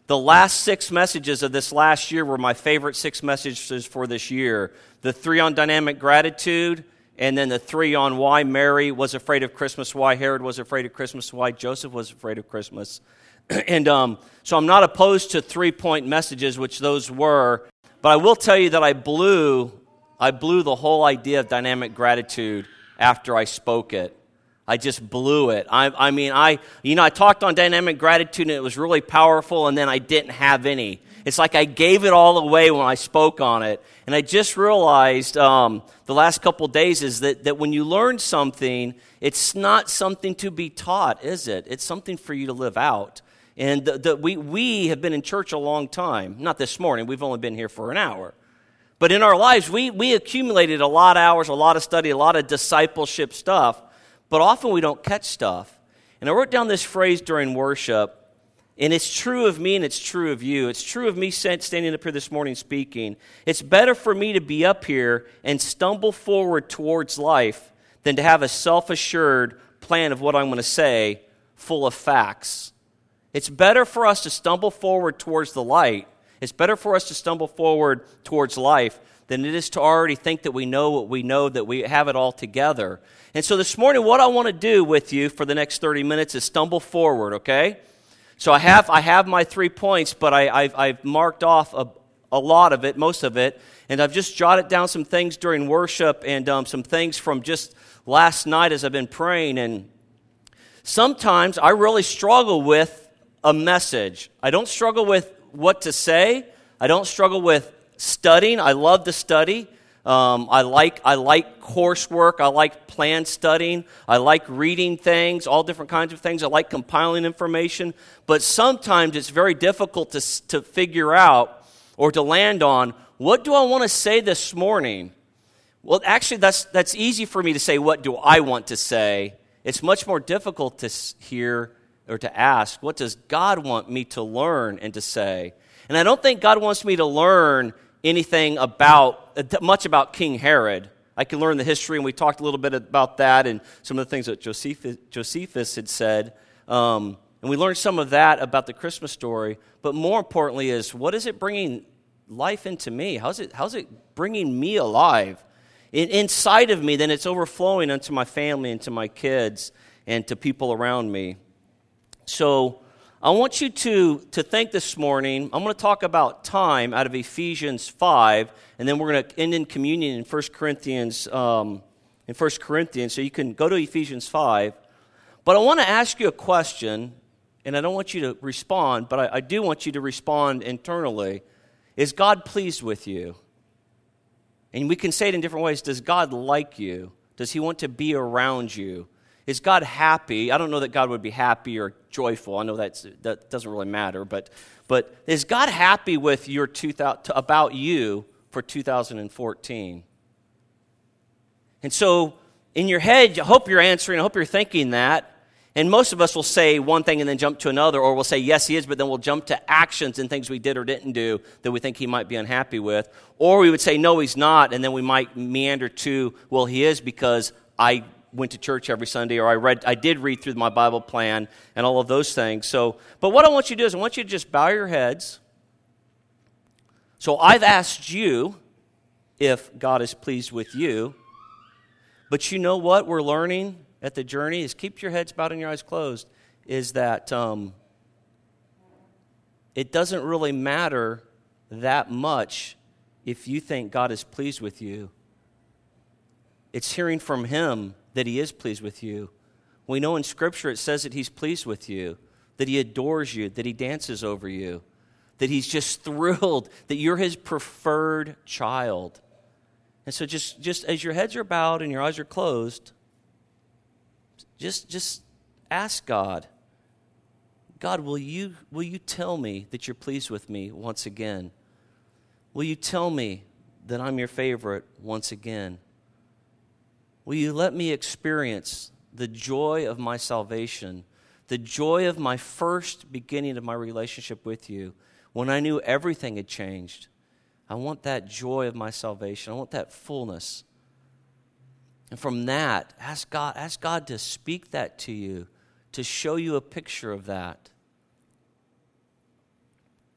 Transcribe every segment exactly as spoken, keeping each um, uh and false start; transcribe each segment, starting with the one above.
The last six messages of this last year were my favorite six messages for this year. The three on dynamic gratitude, and then the three on why Mary was afraid of Christmas, why Herod was afraid of Christmas, why Joseph was afraid of Christmas. and um, so I'm not opposed to three-point messages, which those were, but I will tell you that I blew, I blew the whole idea of dynamic gratitude after I spoke it. I just blew it. I, I mean, I, you know, I talked on dynamic gratitude and it was really powerful, and then I didn't have any. It's like I gave it all away when I spoke on it. And I just realized um, the last couple of days is that, that when you learn something, it's not something to be taught, is it? It's something for you to live out. And the, the, we, we have been in church a long time. Not this morning. We've only been here for an hour. But in our lives, we, we accumulated a lot of hours, a lot of study, a lot of discipleship stuff. But often we don't catch stuff. And I wrote down this phrase during worship, and it's true of me and it's true of you. It's true of me standing up here this morning speaking. It's better for me to be up here and stumble forward towards life than to have a self-assured plan of what I'm going to say full of facts. It's better for us to stumble forward towards the light. It's better for us to stumble forward towards life than it is to already think that we know what we know, that we have it all together. And so this morning, what I want to do with you for the next thirty minutes is stumble forward, okay? So I have I have my three points, but I, I've, I've marked off a, a lot of it, most of it, and I've just jotted down some things during worship and um, some things from just last night as I've been praying. And sometimes I really struggle with a message. I don't struggle with what to say. I don't struggle with studying. I love to study. Um, I like I like coursework. I like plan studying. I like reading things, all different kinds of things. I like compiling information. But sometimes it's very difficult to to figure out or to land on, what do I want to say this morning? Well, actually, that's that's easy for me to say, what do I want to say? It's much more difficult to hear or to ask, what does God want me to learn and to say? And I don't think God wants me to learn anything about, much about King Herod. I can learn the history, and we talked a little bit about that and some of the things that Josephus, Josephus had said. Um, and we learned some of that about the Christmas story. But more importantly is, what is it bringing life into me? How's it, how's it bringing me alive? In, inside of me, then it's overflowing into my family and to my kids and to people around me. So I want you to, to think this morning. I'm going to talk about time out of Ephesians five, and then we're going to end in communion in First Corinthians. Um, in First Corinthians, so you can go to Ephesians five. But I want to ask you a question, and I don't want you to respond, but I, I do want you to respond internally. Is God pleased with you? And we can say it in different ways. Does God like you? Does He want to be around you? Is God happy? I don't know that God would be happy or joyful. I know that's, that doesn't really matter. But but is God happy with your two thousand, about you for two thousand fourteen? And so in your head, I hope you're answering, I hope you're thinking that. And most of us will say one thing and then jump to another, or we'll say, yes, He is, but then we'll jump to actions and things we did or didn't do that we think He might be unhappy with. Or we would say, no, He's not, and then we might meander to, well, He is because I went to church every Sunday, or I read, I did read through my Bible plan and all of those things. So, but what I want you to do is I want you to just bow your heads. So I've asked you if God is pleased with you, but you know what we're learning at the journey is keep your heads bowed and your eyes closed, is that um, it doesn't really matter that much if you think God is pleased with you. It's hearing from Him that He is pleased with you. We know in Scripture it says that He's pleased with you, that He adores you, that He dances over you, that He's just thrilled that you're His preferred child. And so just, just as your heads are bowed and your eyes are closed, just, just ask God, God, will you, will you tell me that you're pleased with me once again? Will you tell me that I'm your favorite once again? Will you let me experience the joy of my salvation, the joy of my first beginning of my relationship with you, when I knew everything had changed? I want that joy of my salvation. I want that fullness. And from that, ask God, ask God to speak that to you, to show you a picture of that.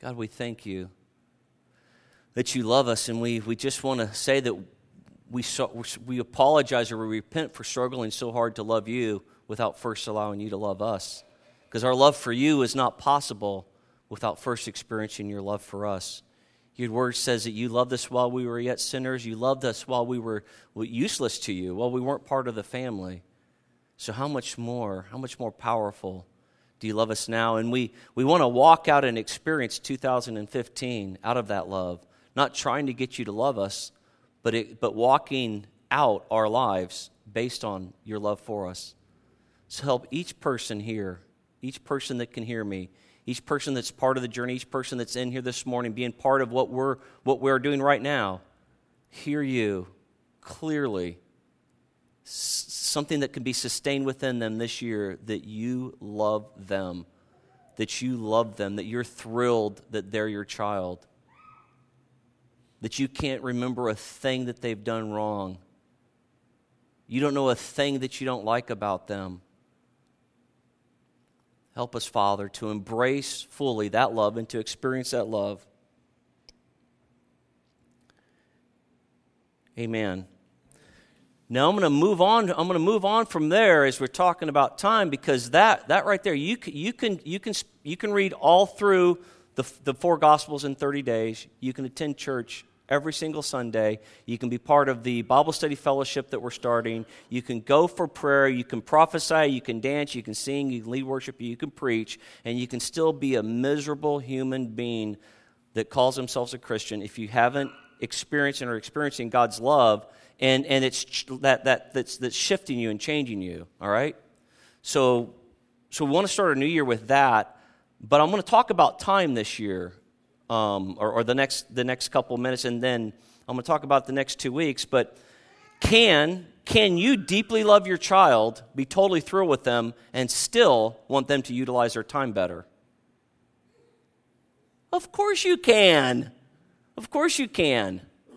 God, we thank you that you love us, and we, we just want to say that we, so, we apologize or we repent for struggling so hard to love you without first allowing you to love us. Because our love for you is not possible without first experiencing your love for us. Your word says that you loved us while we were yet sinners. You loved us while we were useless to you, while we weren't part of the family. So how much more, how much more powerful do you love us now? And we, we want to walk out and experience two thousand fifteen out of that love, not trying to get you to love us, but it, but walking out our lives based on your love for us. So help each person here, each person that can hear me, each person that's part of the journey, each person that's in here this morning, being part of what we're what we're doing right now, hear you clearly. S- something that can be sustained within them this year, that you love them, that you love them, that you're thrilled that they're your child, that you can't remember a thing that they've done wrong. You don't know a thing that you don't like about them. Help us, Father, to embrace fully that love and to experience that love. Amen. Now I'm going to move on. I'm going to move on from there as we're talking about time, because that that right there, you can you can you can you can read all through the the four Gospels in thirty days. You can attend church every single Sunday. You can be part of the Bible study fellowship that we're starting. You can go for prayer. You can prophesy. You can dance. You can sing. You can lead worship. You can preach. And you can still be a miserable human being that calls themselves a Christian if you haven't experienced and are experiencing God's love, and, and it's that, that that's, that's shifting you and changing you, all right? So, so we want to start a new year with that, but I'm going to talk about time this year. Um, or, or the next the next couple of minutes, and then I'm going to talk about the next two weeks. But can can you deeply love your child, be totally thrilled with them, and still want them to utilize their time better? Of course you can. Of course you can.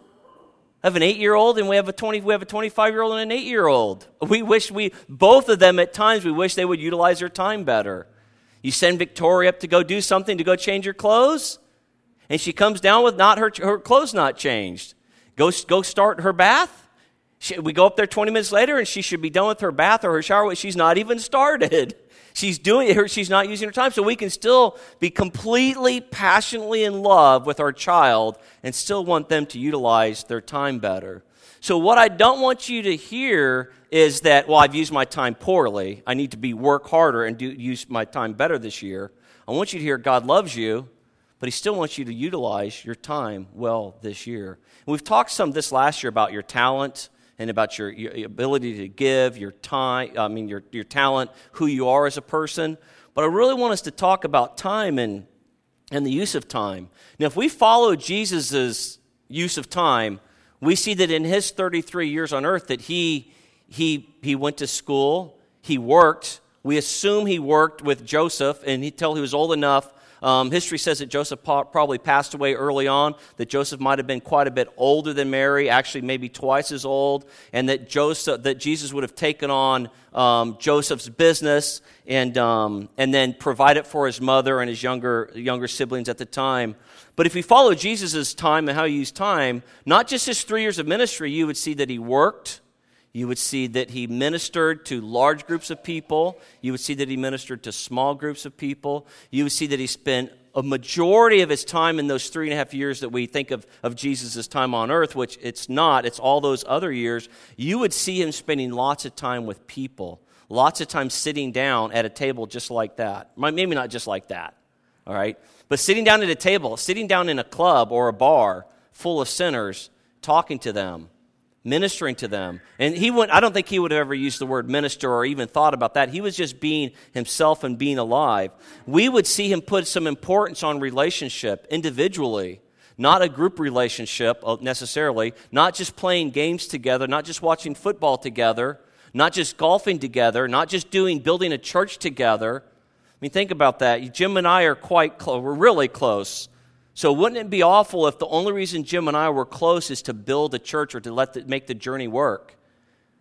I have an eight-year-old, and we have a twenty. We have a twenty-five-year-old and an eight-year-old. We wish we both of them at times. We wish they would utilize their time better. You send Victoria up to go do something, to go change her clothes, and she comes down with not her her clothes not changed. Go go start her bath. She, we go up there twenty minutes later, and she should be done with her bath or her shower. She's not even started. She's doing it. She's not using her time. So we can still be completely, passionately in love with our child and still want them to utilize their time better. So what I don't want you to hear is that, well, I've used my time poorly. I need to be work harder and do use my time better this year. I want you to hear God loves you, but he still wants you to utilize your time well this year. And we've talked some this last year about your talent and about your, your ability to give, your time, I mean, your, your talent, who you are as a person. But I really want us to talk about time and, and the use of time. Now, if we follow Jesus' use of time, we see that in his thirty-three years on earth that he, he, he went to school, he worked. We assume he worked with Joseph and until he was old enough. Um, history says that Joseph probably passed away early on, that Joseph might have been quite a bit older than Mary, actually maybe twice as old, and that Joseph, that Jesus would have taken on um, Joseph's business and um, and then provided for his mother and his younger younger siblings at the time. But if we follow Jesus' time and how he used time, not just his three years of ministry, you would see that he worked. You would see that he ministered to large groups of people. You would see that he ministered to small groups of people. You would see that he spent a majority of his time in those three and a half years that we think of, of Jesus' time on earth, which it's not. It's all those other years. You would see him spending lots of time with people, lots of time sitting down at a table just like that. Maybe not just like that, all right? But sitting down at a table, sitting down in a club or a bar full of sinners, talking to them, ministering to them. And he went, I don't think he would have ever used the word minister or even thought about that. He was just being himself and being alive. We would see him put some importance on relationship individually, not a group relationship necessarily, not just playing games together, not just watching football together, not just golfing together, not just doing building a church together. I mean, think about that. Jim and I are quite close. We're really close. So wouldn't it be awful if the only reason Jim and I were close is to build a church or to let the, make the journey work?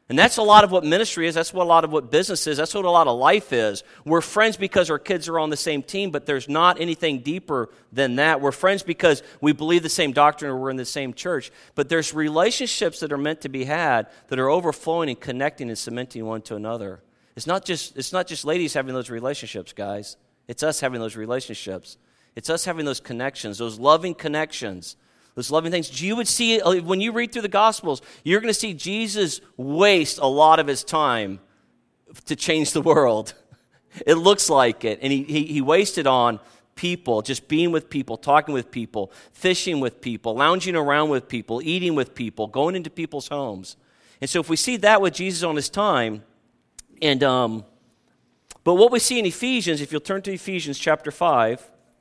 And that's a lot of what ministry is. That's what a lot of what business is. That's what a lot of life is. We're friends because our kids are on the same team, but there's not anything deeper than that. We're friends because we believe the same doctrine or we're in the same church. But there's relationships that are meant to be had that are overflowing and connecting and cementing one to another. It's not just, it's not just ladies having those relationships, guys. It's us having those relationships. It's us having those connections, those loving connections. Those loving things. You would see, when you read through the Gospels, you're going to see Jesus waste a lot of his time to change the world. It looks like it. And he, he, he wasted on people, just being with people, talking with people, fishing with people, lounging around with people, eating with people, going into people's homes. And so if we see that with Jesus on his time, and um, but what we see in Ephesians, if you'll turn to Ephesians chapter five,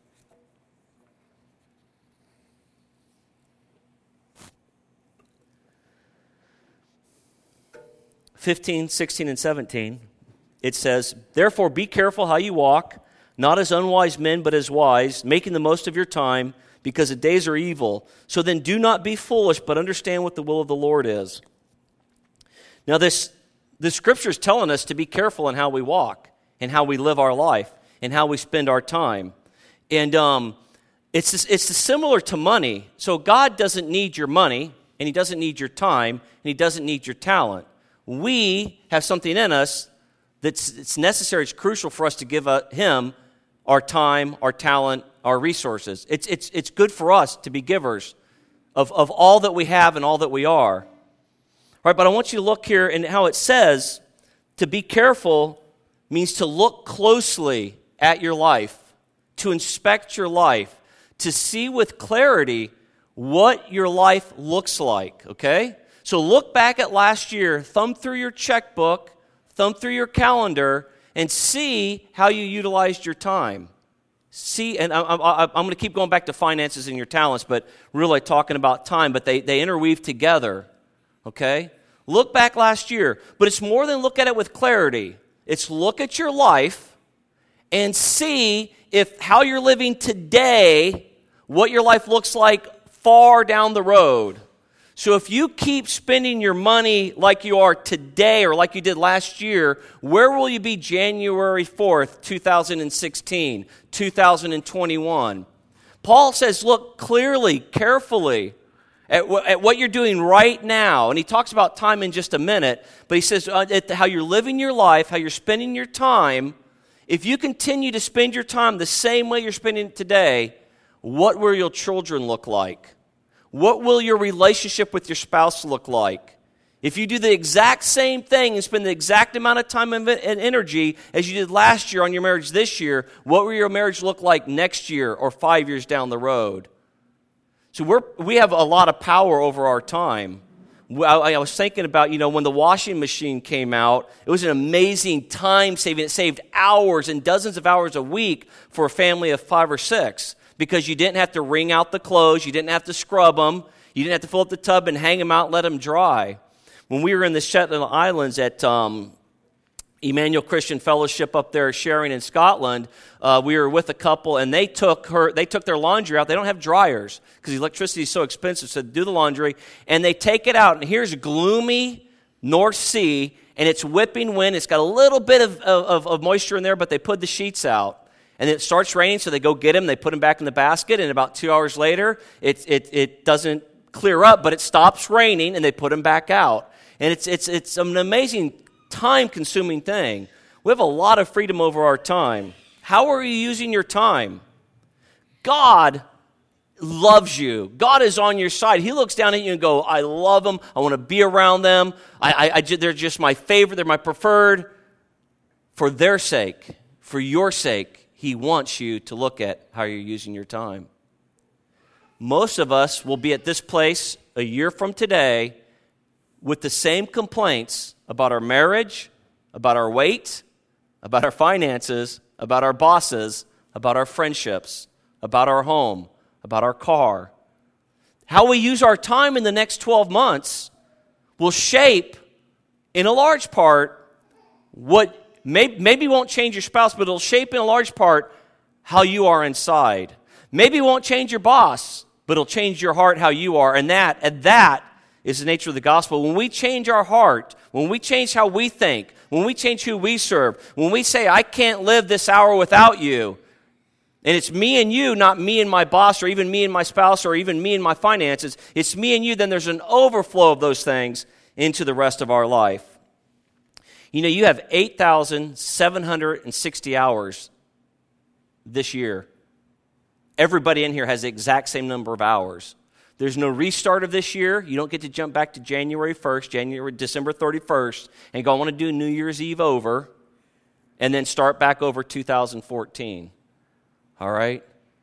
fifteen, sixteen, and seventeen, it says, "Therefore be careful how you walk, not as unwise men, but as wise, making the most of your time, because the days are evil. So then do not be foolish, but understand what the will of the Lord is." Now this, this scripture is telling us to be careful in how we walk, and how we live our life, and how we spend our time. And um, it's, it's similar to money. So God doesn't need your money, and he doesn't need your time, and he doesn't need your talent. We have something in us that's it's necessary, it's crucial for us to give uh, him our time, our talent, our resources. It's, it's, it's good for us to be givers of, of all that we have and all that we are. All right, but I want you to look here and how it says to be careful means to look closely at your life, to inspect your life, to see with clarity what your life looks like, okay? So look back at last year, thumb through your checkbook, thumb through your calendar, and see how you utilized your time. See, and I, I, I'm going to keep going back to finances and your talents, but really talking about time, but they, they interweave together, okay? Look back last year, but it's more than look at it with clarity. It's look at your life and see if how you're living today, what your life looks like far down the road. So if you keep spending your money like you are today or like you did last year, where will you be January fourth, two thousand sixteen, two thousand twenty-one? Paul says, look clearly, carefully at, w- at what you're doing right now. And he talks about time in just a minute, but he says uh, at how you're living your life, how you're spending your time. If you continue to spend your time the same way you're spending it today, what will your children look like? What will your relationship with your spouse look like? If you do the exact same thing and spend the exact amount of time and energy as you did last year on your marriage this year, what will your marriage look like next year or five years down the road? So we're, we have a lot of power over our time. I, I was thinking about, you know, when the washing machine came out, it was an amazing time saving. It saved hours and dozens of hours a week for a family of five or six. Because you didn't have to wring out the clothes, you didn't have to scrub them, you didn't have to fill up the tub and hang them out and let them dry. When we were in the Shetland Islands at um, Emmanuel Christian Fellowship up there sharing in Scotland, uh, we were with a couple and they took her, they took their laundry out. They don't have dryers because electricity is so expensive, so they do the laundry, and they take it out, and here's gloomy North Sea, and it's whipping wind. It's got a little bit of, of, of moisture in there, but they put the sheets out. And it starts raining, so they go get him. They put him back in the basket, and about two hours later, it it it doesn't clear up, but it stops raining, and they put him back out. And it's it's it's an amazing time-consuming thing. We have a lot of freedom over our time. How are you using your time? God loves you. God is on your side. He looks down at you and go, "I love them. I want to be around them. I, I, I they're just my favorite. They're my preferred." For their sake, for your sake. He wants you to look at how you're using your time. Most of us will be at this place a year from today with the same complaints about our marriage, about our weight, about our finances, about our bosses, about our friendships, about our home, about our car. How we use our time in the next twelve months will shape, in a large part, what Maybe, maybe won't change your spouse, but it'll shape in a large part how you are inside. Maybe it won't change your boss, but it'll change your heart how you are. And that, and that is the nature of the gospel. When we change our heart, when we change how we think, when we change who we serve, when we say, I can't live this hour without you, and it's me and you, not me and my boss, or even me and my spouse, or even me and my finances, it's me and you, then there's an overflow of those things into the rest of our life. You know, you have eight thousand seven hundred sixty hours this year. Everybody in here has the exact same number of hours. There's no restart of this year. You don't get to jump back to January first, January, December thirty-first, and go, I want to do New Year's Eve over, and then start back over two thousand fourteen. All right?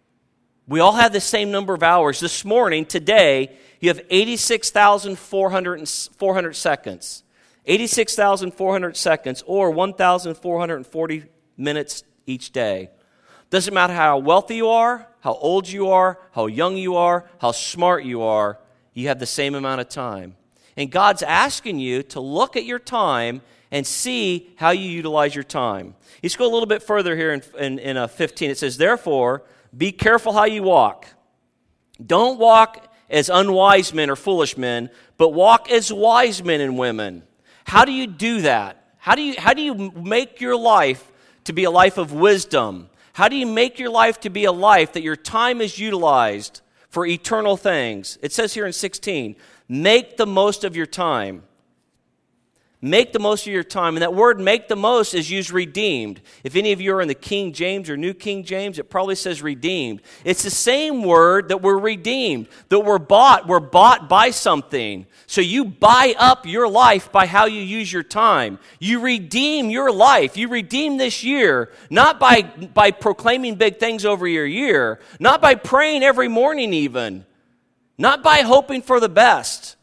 We all have the same number of hours. This morning, today, you have eighty-six thousand four hundred seconds. eighty-six thousand four hundred seconds, or one thousand four hundred forty minutes each day. Doesn't matter how wealthy you are, how old you are, how young you are, how smart you are, you have the same amount of time. And God's asking you to look at your time and see how you utilize your time. Let's go a little bit further here in, in, in uh, fifteen. It says, therefore, be careful how you walk. Don't walk as unwise men or foolish men, but walk as wise men and women. How do you do that? How do you, how do you make your life to be a life of wisdom? How do you make your life to be a life that your time is utilized for eternal things? It says here in sixteen, make the most of your time. Make the most of your time. And that word make the most is used redeemed. If any of you are in the King James or New King James, it probably says redeemed. It's the same word that we're redeemed, that we're bought. We're bought by something. So you buy up your life by how you use your time. You redeem your life. You redeem this year, not by, by proclaiming big things over your year, not by praying every morning even, not by hoping for the best.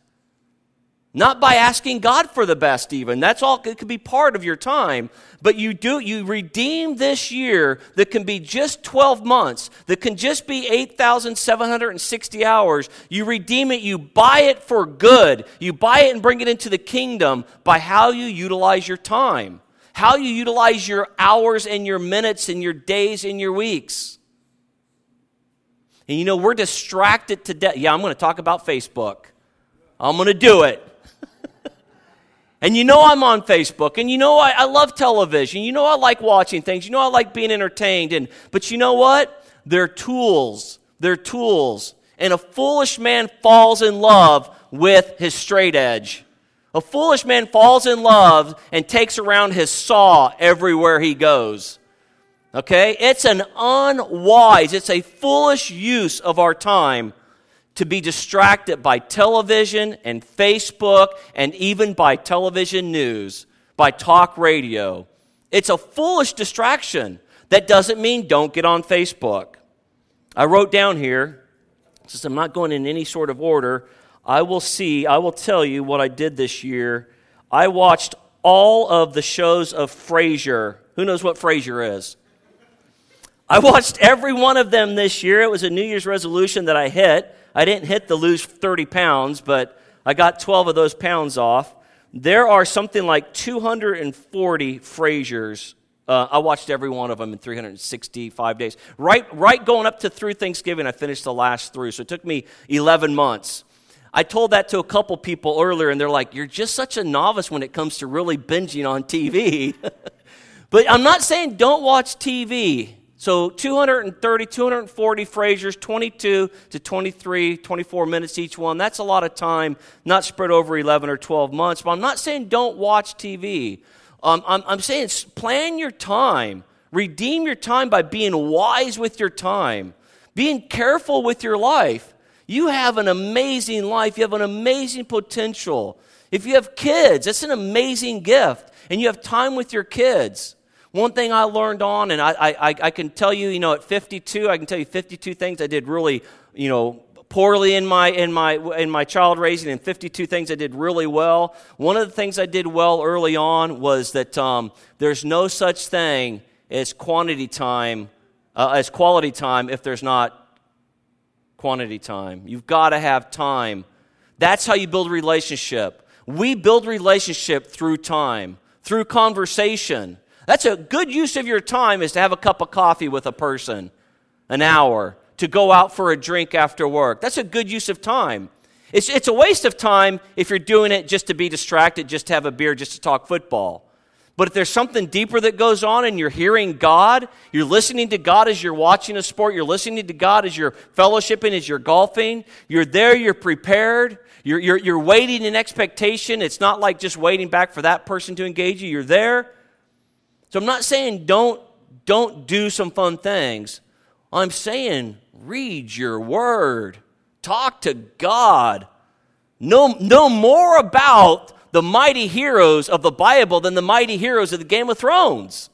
Not by asking God for the best even. That's all, it could be part of your time. But you do, you redeem this year that can be just twelve months, that can just be eight thousand seven hundred sixty hours. You redeem it, you buy it for good. You buy it and bring it into the kingdom by how you utilize your time. How you utilize your hours and your minutes and your days and your weeks. And you know, we're distracted to death. Yeah, I'm going to talk about Facebook. I'm going to do it. And you know I'm on Facebook, and you know I, I love television. You know I like watching things. You know I like being entertained. And but you know what? They're tools. They're tools. And a foolish man falls in love with his straight edge. A foolish man falls in love and takes around his saw everywhere he goes. Okay? It's an unwise, it's a foolish use of our time to be distracted by television and Facebook and even by television news, by talk radio. It's a foolish distraction. That doesn't mean don't get on Facebook. I wrote down here, since I'm not going in any sort of order, I will see, I will tell you what I did this year. I watched all of the shows of Frasier. Who knows what Frasier is? I watched every one of them this year. It was a New Year's resolution that I hit. I didn't hit the lose thirty pounds, but I got twelve of those pounds off. There are something like two hundred forty Frasiers. Uh, I watched every one of them in three hundred sixty-five days. Right, right going up to through Thanksgiving, I finished the last three, so it took me eleven months. I told that to a couple people earlier, and they're like, you're just such a novice when it comes to really binging on T V. But I'm not saying don't watch T V. So two hundred thirty, two hundred forty Frasiers, twenty-two to twenty-three, twenty-four minutes each one. That's a lot of time, not spread over eleven or twelve months. But I'm not saying don't watch T V. Um, I'm, I'm saying plan your time. Redeem your time by being wise with your time. Being careful with your life. You have an amazing life. You have an amazing potential. If you have kids, that's an amazing gift. And you have time with your kids. One thing I learned on, and I, I, I can tell you, you know, at fifty-two, I can tell you fifty-two things I did really, you know, poorly in my in my in my child raising, and fifty-two things I did really well. One of the things I did well early on was that um, there's no such thing as quantity time, uh, as quality time if there's not quantity time. You've got to have time. That's how you build a relationship. We build relationship through time, through conversation. That's a good use of your time, is to have a cup of coffee with a person, an hour, to go out for a drink after work. That's a good use of time. It's, it's a waste of time if you're doing it just to be distracted, just to have a beer, just to talk football. But if there's something deeper that goes on and you're hearing God, you're listening to God as you're watching a sport, you're listening to God as you're fellowshipping, as you're golfing, you're there, you're prepared, you're, you're, you're waiting in expectation. It's not like just waiting back for that person to engage you. You're there. So I'm not saying don't, don't do some fun things. I'm saying read your word. Talk to God. Know, know more about the mighty heroes of the Bible than the mighty heroes of the Game of Thrones.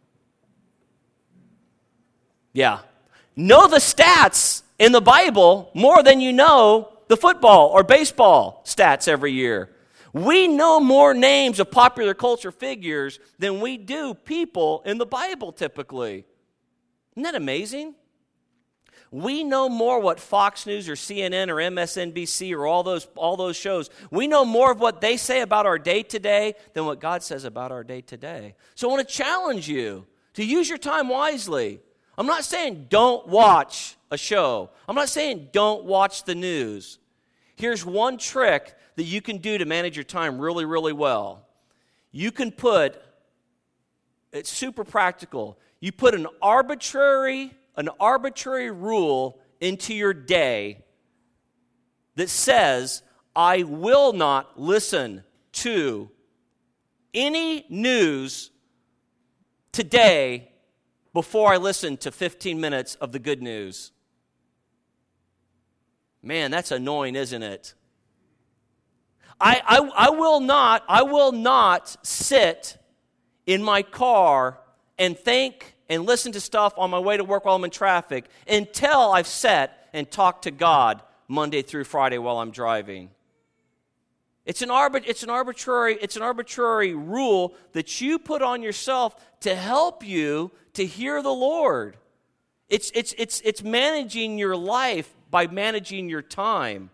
Yeah. Know the stats in the Bible more than you know the football or baseball stats every year. We know more names of popular culture figures than we do people in the Bible typically. Isn't that amazing? We know more what Fox News or C N N or M S N B C or all those all those shows, we know more of what they say about our day today than what God says about our day today. So I want to challenge you to use your time wisely. I'm not saying don't watch a show. I'm not saying don't watch the news. Here's one trick that you can do to manage your time really, really well. You can put, it's super practical, you put an arbitrary an arbitrary rule into your day that says, I will not listen to any news today before I listen to fifteen minutes of the good news. Man, that's annoying, isn't it? I, I, I will not, I will not sit in my car and think and listen to stuff on my way to work while I'm in traffic until I've sat and talked to God Monday through Friday while I'm driving. It's an, arbit- it's an arbitrary, it's an arbitrary rule that you put on yourself to help you to hear the Lord. It's, it's, it's, it's managing your life by managing your time.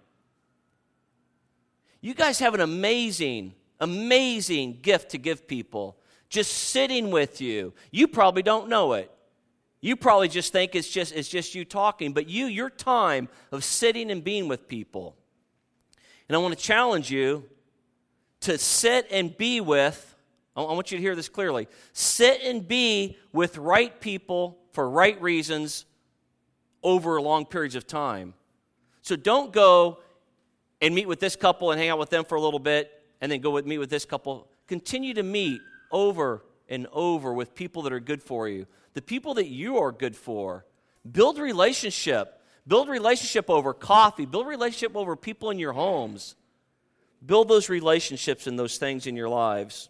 You guys have an amazing, amazing gift to give people. Just sitting with you. You probably don't know it. You probably just think it's just it's just you talking, but you, your time of sitting and being with people. And I want to challenge you to sit and be with, I want you to hear this clearly, sit and be with right people for right reasons over long periods of time. So don't go and meet with this couple and hang out with them for a little bit and then go with, meet with this couple. Continue to meet over and over with people that are good for you. The people that you are good for. Build a relationship. Build a relationship over coffee. Build a relationship over people in your homes. Build those relationships and those things in your lives.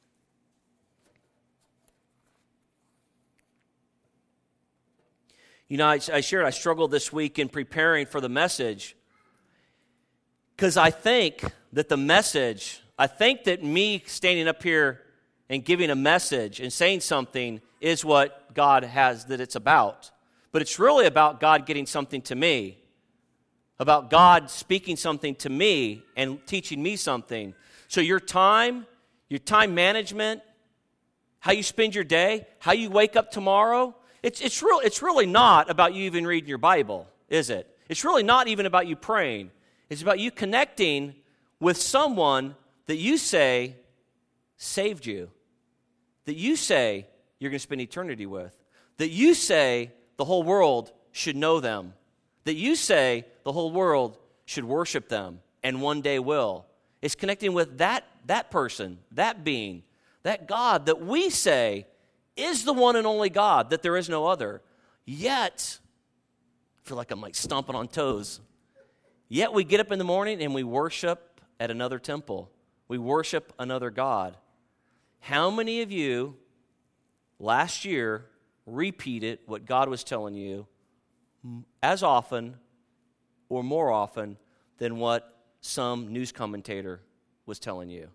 You know, I, I shared I struggled this week in preparing for the message because I think that the message, I think that me standing up here and giving a message and saying something is what God has that it's about. But it's really about God getting something to me, about God speaking something to me and teaching me something. So your time, your time management, how you spend your day, how you wake up tomorrow, it's, it's, real, it's really not about you even reading your Bible, is it? It's really not even about you praying. It's about you connecting with someone that you say saved you, that you say you're going to spend eternity with, that you say the whole world should know them, that you say the whole world should worship them and one day will. It's connecting with that, that person, that being, that God that we say is the one and only God, that there is no other. Yet, I feel like I'm like stomping on toes. Yet we get up in the morning and we worship at another temple. We worship another God. How many of you last year repeated what God was telling you as often or more often than what some news commentator was telling you?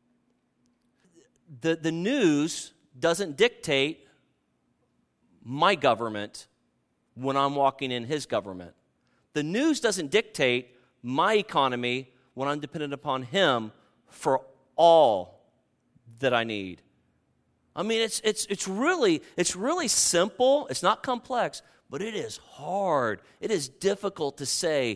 The, the news doesn't dictate my government when I'm walking in his government. The news doesn't dictate my economy when I'm dependent upon him for all that I need. I mean, it's it's it's really it's really simple. It's not complex, but it is hard. It is difficult to say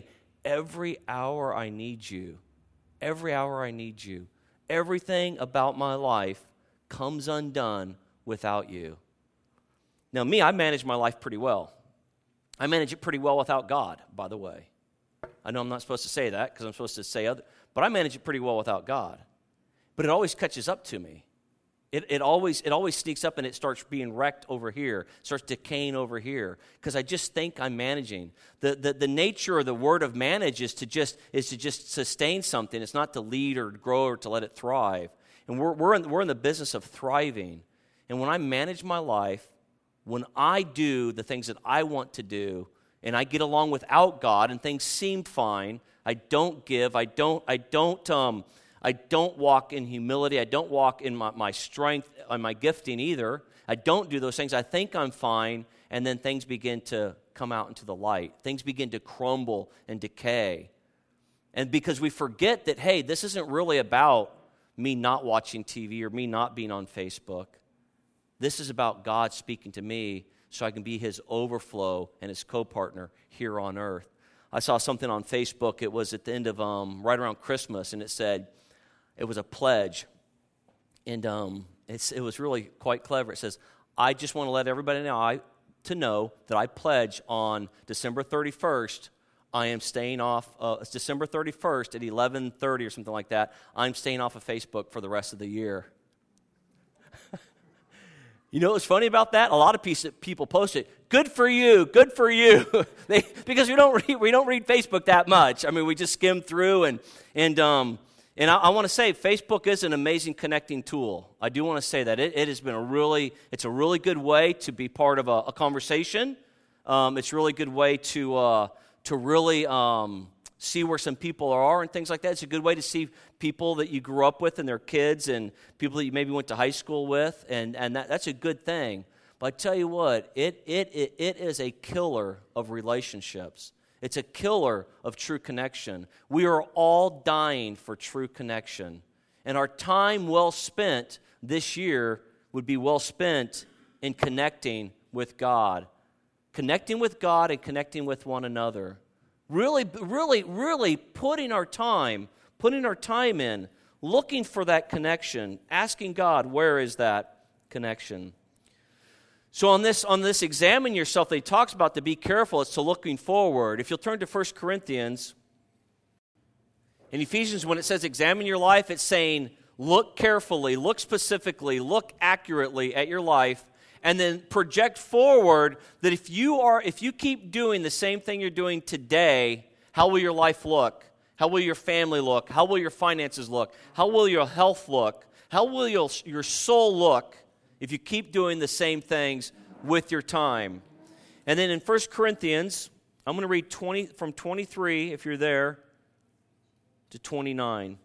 every hour I need you. Every hour I need you. Everything about my life comes undone without you. Now, me, I manage my life pretty well. I manage it pretty well without God, by the way. I know I'm not supposed to say that because I'm supposed to say other, but I manage it pretty well without God. But it always catches up to me. It, it always it always sneaks up and it starts being wrecked over here, starts decaying over here, because I just think I'm managing. The, the the nature of the word of manage is to just is to just sustain something. It's not to lead or grow or to let it thrive. And we're we're in, we're in the business of thriving. And when I manage my life, when I do the things that I want to do, and I get along without God, and things seem fine, I don't give, I don't, I don't, um, I don't walk in humility, I don't walk in my, my strength, and my gifting either. I don't do those things. I think I'm fine, and then things begin to come out into the light. Things begin to crumble and decay. And because we forget that, hey, this isn't really about me not watching T V or me not being on Facebook. This is about God speaking to me so I can be his overflow and his co-partner here on earth. I saw something on Facebook. It was at the end of, um, right around Christmas, and it said, it was a pledge. And um, it's, it was really quite clever. It says, I just want to let everybody know, I, to know that I pledge on December thirty-first, I am staying off, uh, it's December thirty-first at eleven thirty or something like that, I'm staying off of Facebook for the rest of the year. You know what's funny about that? A lot of people post it. Good for you, good for you. they, because we don't read, we don't read Facebook that much. I mean, we just skim through, and and um and I, I want to say Facebook is an amazing connecting tool. I do want to say that it, it has been a really it's a really good way to be part of a, a conversation. Um, it's a really good way to uh, to really um, see where some people are and things like that. It's a good way to see people that you grew up with and their kids and people that you maybe went to high school with, and, and that, that's a good thing. But I tell you what, it, it, it, it is a killer of relationships. It's a killer of true connection. We are all dying for true connection. And our time well spent this year would be well spent in connecting with God. Connecting with God and connecting with one another. Really, really, really putting our time, putting our time in, looking for that connection, asking God, where is that connection? So on this, on this examine yourself that he talks about to be careful, it's to looking forward. If you'll turn to First Corinthians, in Ephesians, when it says examine your life, it's saying look carefully, look specifically, look accurately at your life, and then project forward that if you are, if you keep doing the same thing you're doing today, how will your life look? How will your family look? How will your finances look? How will your health look? How will your, your soul look if you keep doing the same things with your time? And then in First Corinthians, I'm going to read twenty from twenty-three, if you're there, to twenty-nine.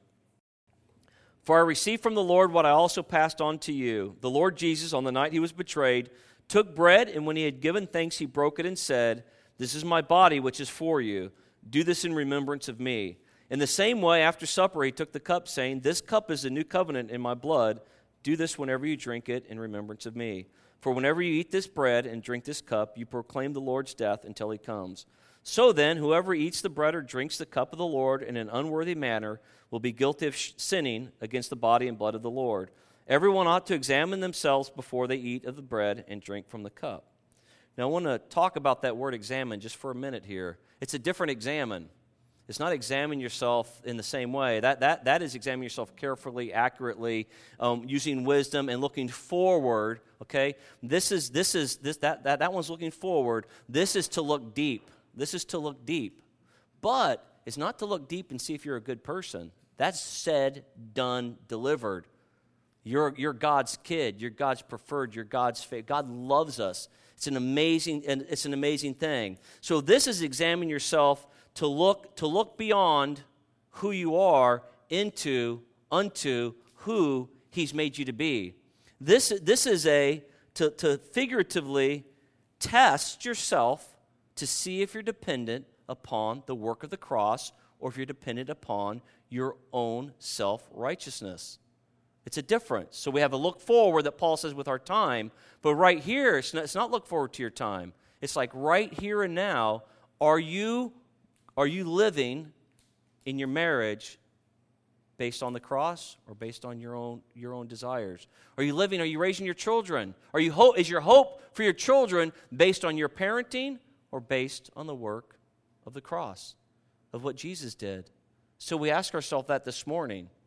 For I received from the Lord what I also passed on to you. The Lord Jesus, on the night he was betrayed, took bread, and when he had given thanks, he broke it and said, This is my body, which is for you. Do this in remembrance of me. In the same way, after supper, he took the cup, saying, This cup is the new covenant in my blood. Do this whenever you drink it in remembrance of me. For whenever you eat this bread and drink this cup, you proclaim the Lord's death until he comes. So then, whoever eats the bread or drinks the cup of the Lord in an unworthy manner will be guilty of sinning against the body and blood of the Lord. Everyone ought to examine themselves before they eat of the bread and drink from the cup. Now, I want to talk about that word examine just for a minute here. It's a different examine. It's not examine yourself in the same way. That that that is examine yourself carefully, accurately, um, using wisdom and looking forward. Okay, this is this is this that that that one's looking forward. This is to look deep. This is to look deep, but it's not to look deep and see if you're a good person. That's said, done, delivered. You're you're God's kid. You're God's preferred. You're God's favorite. God loves us. It's an amazing and it's an amazing thing. So this is examine yourself. To look, to look beyond who you are into, unto who he's made you to be. This, this is a, to, to figuratively test yourself to see if you're dependent upon the work of the cross or if you're dependent upon your own self-righteousness. It's a difference. So we have a look forward that Paul says with our time, but right here, it's not, it's not look forward to your time. It's like right here and now, are you Are you living in your marriage based on the cross or based on your own your own desires? Are you living, are you raising your children? Are you hope is your hope for your children based on your parenting or based on the work of the cross, of what Jesus did? So we ask ourselves that this morning.